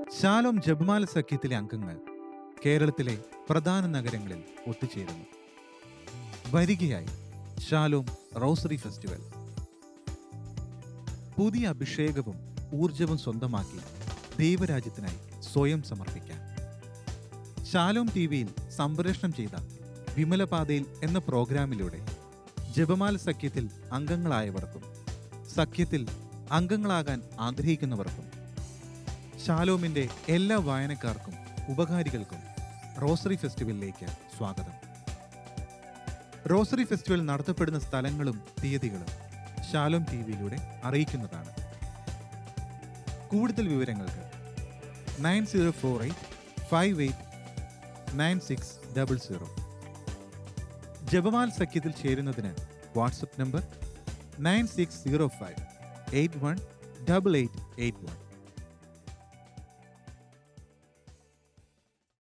ശാലോം ജപമാല സഖ്യത്തിലെ അംഗങ്ങൾ കേരളത്തിലെ പ്രധാന നഗരങ്ങളിൽ ഒത്തുചേരുന്നു. വരികയായി ശാലോം റോസറി ഫെസ്റ്റിവൽ. പുതിയ അഭിഷേകവും ഊർജവും സ്വന്തമാക്കി ദൈവരാജ്യത്തിനായി സ്വയം സമർപ്പിക്കാൻ ശാലോം ടിവിയിൽ സംപ്രേഷണം ചെയ്ത വിമലപാതയിൽ എന്ന പ്രോഗ്രാമിലൂടെ ജപമാല സഖ്യത്തിൽ അംഗങ്ങളായവർക്കും സഖ്യത്തിൽ അംഗങ്ങളാകാൻ ആഗ്രഹിക്കുന്നവർക്കും ശാലോമിന്റെ എല്ലാ വായനക്കാർക്കും ഉപകാരികൾക്കും റോസറി ഫെസ്റ്റിവലിലേക്ക് സ്വാഗതം. റോസറി ഫെസ്റ്റിവൽ നടത്തപ്പെടുന്ന സ്ഥലങ്ങളും തീയതികളും ശാലോം ടിവിയിലൂടെ അറിയിക്കുന്നതാണ്. കൂടുതൽ വിവരങ്ങൾക്ക് 9048589600. ജപമാല സഖ്യത്തിൽ ചേരുന്നതിന് വാട്സപ്പ് നമ്പർ 9605818881.